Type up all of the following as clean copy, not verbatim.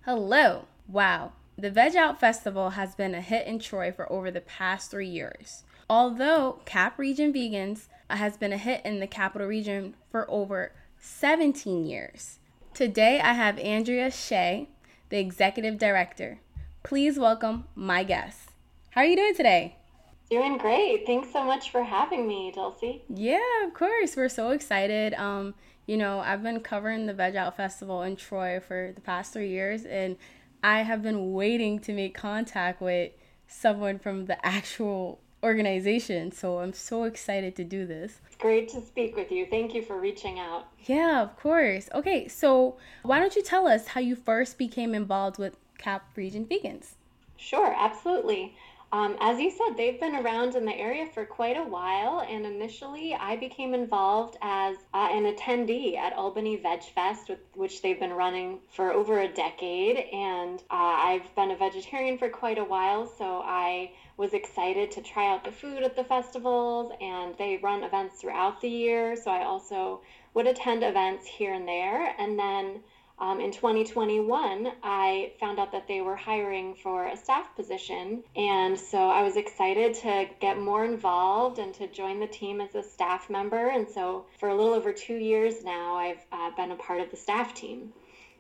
Hello. Wow. The Veg Out Festival has been a hit in Troy for over the past 3 years. Although Cap Region Vegans has been a hit in the capital region for over 17 years. Today I have Andrea Shea, the executive director. Please welcome my guest. How are you doing today? Doing great. Thanks so much for having me, Dulcie. Yeah, of course. We're so excited. I've been covering the Veg Out Festival in Troy for the past 3 years, and I have been waiting to make contact with someone from the actual organization. So I'm so excited to do this. It's great to speak with you. Thank you for reaching out. Yeah, of course. Okay, so why don't you tell us how you first became involved with Cap Region Vegans? Sure, absolutely. As you said, they've been around in the area for quite a while, and initially I became involved as an attendee at Albany Veg Fest, which they've been running for over a decade. And I've been a vegetarian for quite a while, so I was excited to try out the food at the festivals, and they run events throughout the year, so I also would attend events here and there. And then in 2021, I found out that they were hiring for a staff position. And so I was excited to get more involved and to join the team as a staff member. And so for a little over 2 years now, I've been a part of the staff team.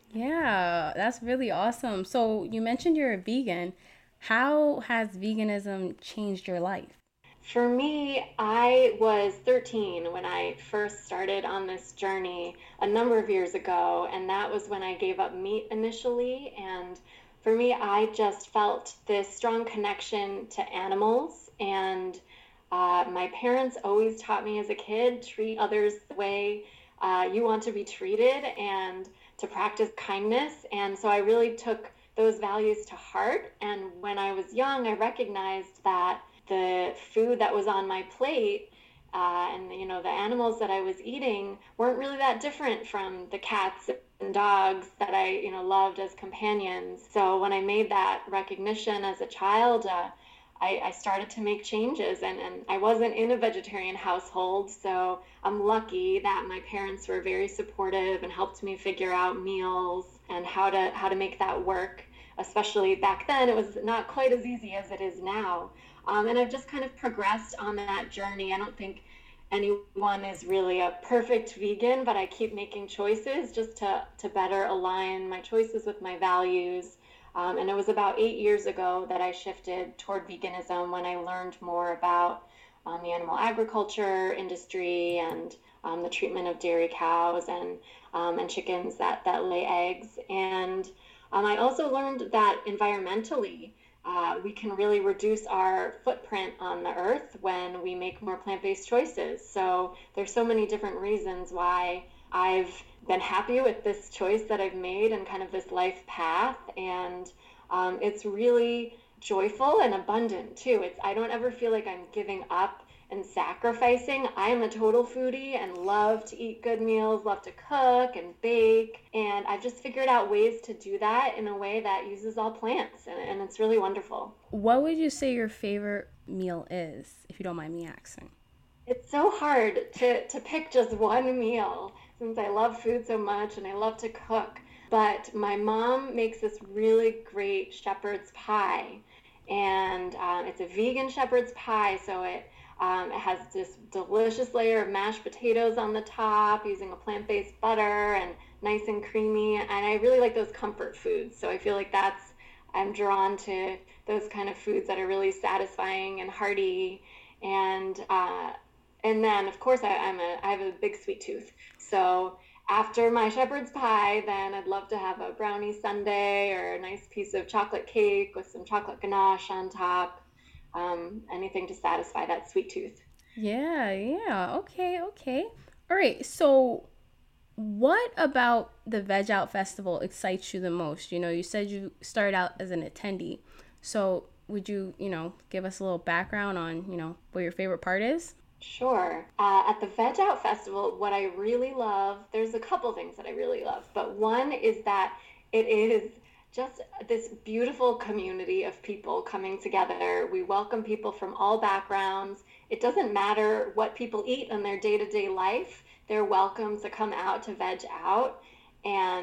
Yeah, that's really awesome. So you mentioned you're a vegan. How has veganism changed your life? For me, I was 13 when I first started on this journey a number of years ago, and that was when I gave up meat initially. And for me, I just felt this strong connection to animals. And my parents always taught me as a kid, treat others the way you want to be treated and to practice kindness. And so I really took those values to heart. And when I was young, I recognized that the food that was on my plate and the animals that I was eating weren't really that different from the cats and dogs that I loved as companions. So when I made that recognition as a child, I started to make changes, and I wasn't in a vegetarian household, so I'm lucky that my parents were very supportive and helped me figure out meals and how to make that work. Especially back then, it was not quite as easy as it is now. And I've just kind of progressed on that journey. I don't think anyone is really a perfect vegan, but I keep making choices just to better align my choices with my values. And it was about 8 years ago that I shifted toward veganism when I learned more about the animal agriculture industry and the treatment of dairy cows and chickens that lay eggs. And I also learned that environmentally, we can really reduce our footprint on the earth when we make more plant-based choices. So there's so many different reasons why I've been happy with this choice that I've made and kind of this life path. And it's really joyful and abundant too. I don't ever feel like I'm giving up and sacrificing. I am a total foodie and love to eat good meals, love to cook and bake. And I've just figured out ways to do that in a way that uses all plants. And it's really wonderful. What would you say your favorite meal is, if you don't mind me asking? It's so hard to pick just one meal since I love food so much and I love to cook. But my mom makes this really great shepherd's pie. And it's a vegan shepherd's pie, so it has this delicious layer of mashed potatoes on the top using a plant-based butter and nice and creamy. And I really like those comfort foods. So I feel like I'm drawn to those kind of foods that are really satisfying and hearty. And and then, of course, I have a big sweet tooth. So after my shepherd's pie, then I'd love to have a brownie sundae or a nice piece of chocolate cake with some chocolate ganache on top. Anything to satisfy that sweet tooth. Yeah, yeah. Okay, okay. All right. So, what about the Veg Out Festival excites you the most? You said you started out as an attendee. So, would you, give us a little background on, what your favorite part is? Sure. At the Veg Out Festival, what I really love, there's a couple things that I really love, but one is that it is just this beautiful community of people coming together. We welcome people from all backgrounds. It doesn't matter what people eat in their day-to-day life. They're welcome to come out to Veg Out. And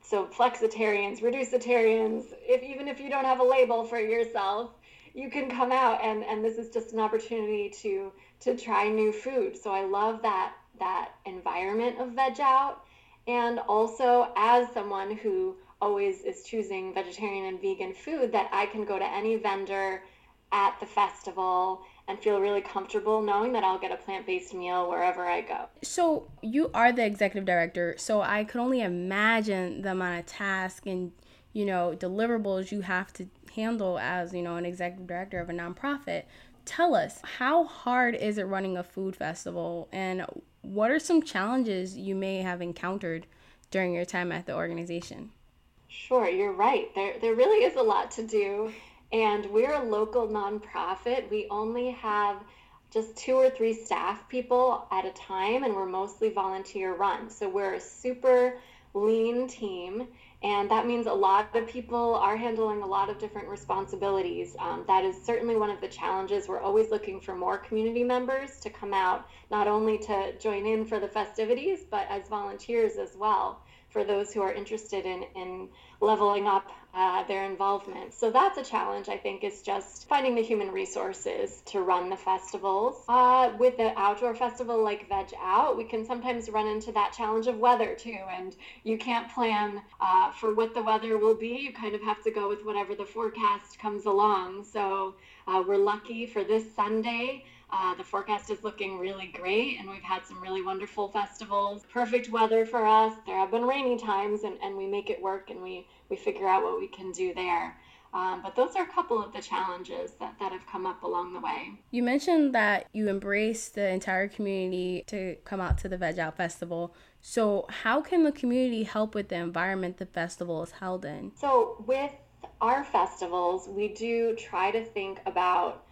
So flexitarians, reducitarians, even if you don't have a label for yourself, you can come out, and this is just an opportunity to try new food. So I love that environment of Veg Out. And also, as someone who always is choosing vegetarian and vegan food, that I can go to any vendor at the festival and feel really comfortable knowing that I'll get a plant-based meal wherever I go. So you are the executive director, so I could only imagine the amount of tasks and, deliverables you have to handle as, an executive director of a nonprofit. Tell us, how hard is it running a food festival, and what are some challenges you may have encountered during your time at the organization? Sure, you're right. There really is a lot to do. And we're a local nonprofit. We only have just 2 or 3 staff people at a time, and we're mostly volunteer run. So we're a super lean team, and that means a lot of people are handling a lot of different responsibilities. That is certainly one of the challenges. We're always looking for more community members to come out, not only to join in for the festivities, but as volunteers as well, for those who are interested in leveling up their involvement. So that's a challenge, I think, is just finding the human resources to run the festivals. With the outdoor festival like Veg Out, we can sometimes run into that challenge of weather too, and you can't plan for what the weather will be. You kind of have to go with whatever the forecast comes along. So we're lucky for this Sunday. The forecast is looking really great, and we've had some really wonderful festivals. Perfect weather for us. There have been rainy times, and we make it work, and we figure out what we can do there. But those are a couple of the challenges that have come up along the way. You mentioned that you embrace the entire community to come out to the Veg Out Festival. So how can the community help with the environment the festival is held in? So with our festivals, we do try to think about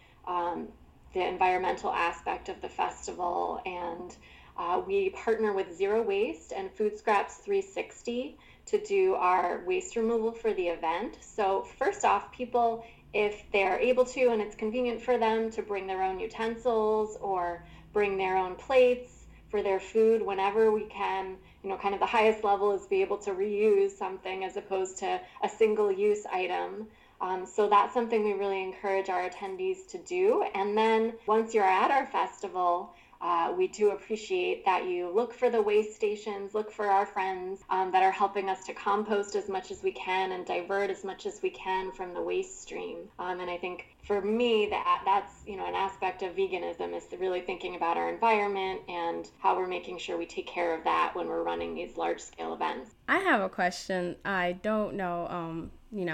the environmental aspect of the festival, and we partner with Zero Waste and Food Scraps 360 to do our waste removal for the event. So first off, people, if they're able to and it's convenient for them, to bring their own utensils or bring their own plates for their food whenever we can. Kind of the highest level is be able to reuse something as opposed to a single-use item. So that's something we really encourage our attendees to do. And then once you're at our festival, we do appreciate that you look for the waste stations, look for our friends that are helping us to compost as much as we can and divert as much as we can from the waste stream. And I think for me, that's an aspect of veganism, is really thinking about our environment and how we're making sure we take care of that when we're running these large-scale events. I have a question. I don't know,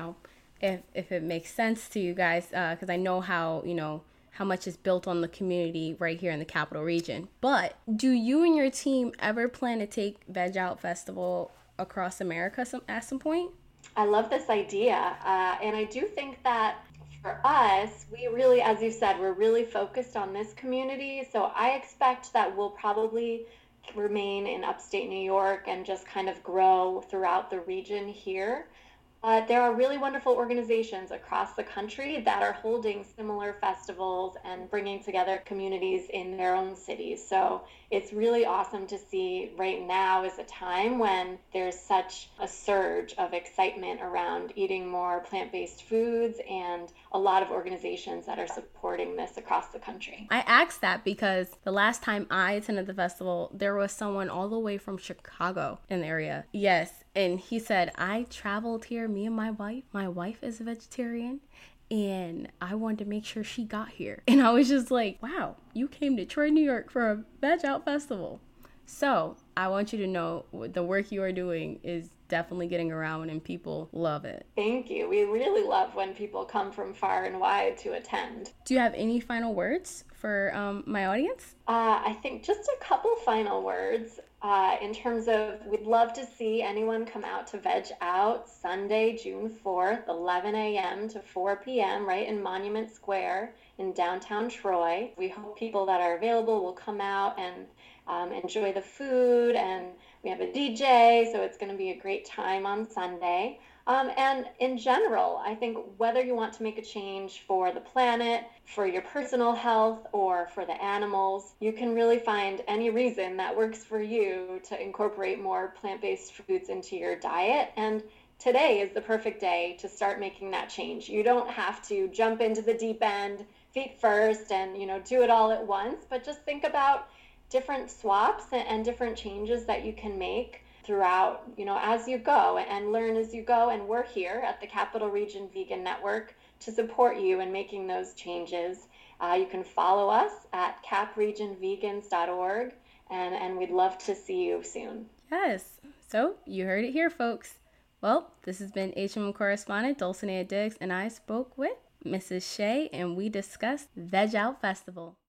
if it makes sense to you guys, because I know how much is built on the community right here in the Capital Region. But do you and your team ever plan to take Veg Out Festival across America at some point? I love this idea. And I do think that for us, we really, as you said, we're really focused on this community. So I expect that we'll probably remain in upstate New York and just kind of grow throughout the region here. There are really wonderful organizations across the country that are holding similar festivals and bringing together communities in their own cities. So it's really awesome to see right now is a time when there's such a surge of excitement around eating more plant-based foods, and a lot of organizations that are supporting this across the country. I asked that because the last time I attended the festival, there was someone all the way from Chicago in the area. Yes. And he said, I traveled here, me and my wife. My wife is a vegetarian, and I wanted to make sure she got here. And I was just like, wow, you came to Troy, New York for a Veg Out Festival. So I want you to know the work you are doing is definitely getting around, and people love it. Thank you. We really love when people come from far and wide to attend. Do you have any final words for my audience? I think just a couple final words. In terms of, we'd love to see anyone come out to Veg Out Sunday, June 4th, 11 a.m. to 4 p.m. right in Monument Square in downtown Troy. We hope people that are available will come out and enjoy the food, and we have a DJ, so it's going to be a great time on Sunday. And in general, I think whether you want to make a change for the planet, for your personal health, or for the animals, you can really find any reason that works for you to incorporate more plant-based foods into your diet. And today is the perfect day to start making that change. You don't have to jump into the deep end feet first and, do it all at once, but just think about different swaps and different changes that you can make throughout, as you go, and learn as you go. And we're here at the Capital Region Vegan Network to support you in making those changes. You can follow us at capregionvegans.org, and we'd love to see you soon. Yes. So you heard it here, folks. Well, this has been HMM correspondent Dulcinea Diggs, and I spoke with Mrs. Shea, and we discussed Veg Out Festival.